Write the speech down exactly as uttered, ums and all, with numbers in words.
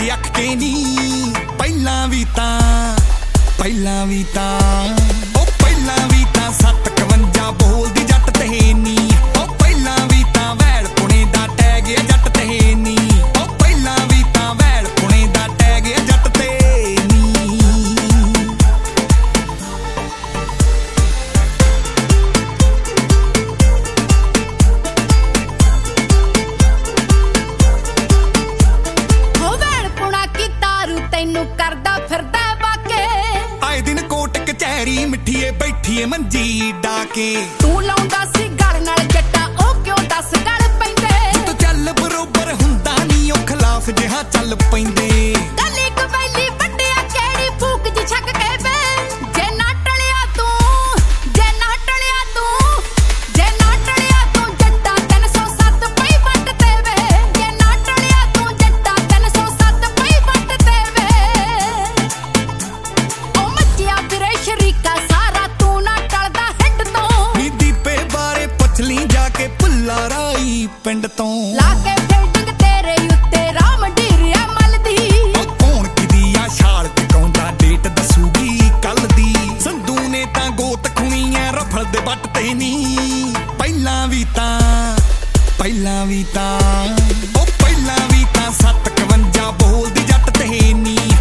ਅੱਖ ਕੇ ਨੀ ਪਹਿਲਾਂ ਵੀ ਤਾਂ ਪਹਿਲਾਂ ਵੀ ਤਾਂ ਉਹ ਪਹਿਲਾਂ ਵੀ ਤਾਂ ਸੱਤ ਇਕਵੰਜਾ ਬੋਲਦੀ ਜੱਟ ਤੇ ਨੀ ਉਹ ਪਹਿਲਾਂ ਵੀ ਤਾਂ ਵੈਲ ਪੁਣੇ ਦਾ ਟੈਗ ਜੱਟ ਤੇ ਨੀ ਉਹ ਪਹਿਲਾਂ ਵੀ ਤਾਂ ਵੈਲ ਪੁਣੇ ਦਾ ਟੈਗ ਜੱਟ ਤੇ ਨੀ ਹੋ ਵੈਲ ਪੁਣਾ ਕੀ ਤਾਰੂ ਤੈਨੂੰ ਕਰਦਾ ਫਿਰਦਾ ਆਏ ਦਿਨ ਕੋਟ ਕਚਹਿਰੀ ਮਿੱਠੀਏ ਬੈਠੀਏ ਮੰਜੀ ਡਾਕੇ ਤੂੰ ਲਾਉਂਦਾ ਸੀ ਗਲ ਨਾਲ ਜੱਟਾ ਉਹ ਕਿਉਂ ਦੱਸ ਗਲ ਪੈਂਦੇ ਤੂੰ ਚੱਲ ਬਰੋਬਰ ਹੁੰਦਾ ਨੀ ਉਹ ਖਿਲਾਫ ਜਿਹਾ ਚੱਲ ਪੈਂਦੇ ਕੱਲੀ ਕਬੈਲੀ ਵੱਡਿਆ ਕਿਹੜੀ ਫੂਕ ਜੀ ਛੱਕ ਕੇ ਵੇ ਜੇ ਨਾ ਟਲਿਆ ਤੂੰ ਜੇ ਨਾ ਟਲਿਆ ਤੂੰ ਜੇ ਨਾ ਟਲਿਆ ਤੂੰ ਜੱਟਾ ਤਿੰਨ ਸੌ ਸੱਤ ਪਈ ਵੱਟ ਤੇ ਵੇ ਜੇ ਨਾ ਟਲਿਆ ਤੂੰ ਜੱਟਾ ਤਿੰਨ ਸੌ ਸੱਤ ਪਈ ਵੱਟ ਤੇ ਵੇ ਉਹ ਮੱਚਿਆ ਫਿਰੇ ਸ਼ਰੀਕਾ ਸਾਰਾ ਤੂੰ ਨਾ ਟਲਦਾ ਹਿੱਡ ਤੋਂ ਨੀ ਦੀਪੇ ਬਾਰੇ ਪੁੱਛ ਲਈ ਜਾ ਕੇ ਭੁੱਲਾ ਰਾਈ ਪਿੰਡ ਤੋਂ ਲਾ ਕੇ ਫਿਲਡਿੰਗ ਤੇਰੇ ਉੱਤੇ ਰਾਮ ਢੀਰਿਆ ਮਲਦੀ ਉਹ ਕੌਣ ਕਿਦੀ ਆ ਛਾਲ ਟਿਕਾਉਂਦਾ ਡੇਟ ਦੱਸੂਗੀ ਕੱਲ ਦੀ ਸੰਧੂ ਨੇ ਤਾਂ ਗੋਤ ਖੁਣੀਆਂ ਰਫਲ ਦੇ ਵੱਟ ਤੇ ਨੀ ਪਹਿਲਾਂ ਵੀ ਤਾਂ ਪਹਿਲਾਂ ਵੀ ਤਾਂ ਉਹ ਪਹਿਲਾਂ ਵੀ ਤਾਂ ਸੱਤ ਇਕਵੰਜਾ ਬੋਲਦੀ ਜੱਟ ਤੇ ਨੀ